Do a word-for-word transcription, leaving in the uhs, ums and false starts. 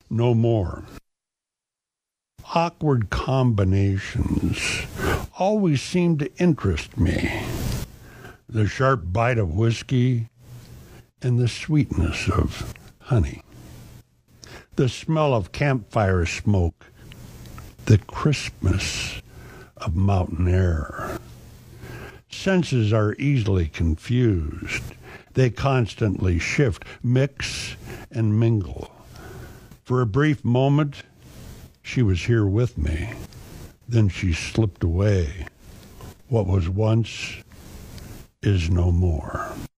no more. Awkward combinations always seem to interest me. The sharp bite of whiskey and the sweetness of honey. The smell of campfire smoke. The crispness of mountain air. Senses are easily confused. They constantly shift, mix, and mingle. For a brief moment, she was here with me. Then she slipped away. What was once is no more.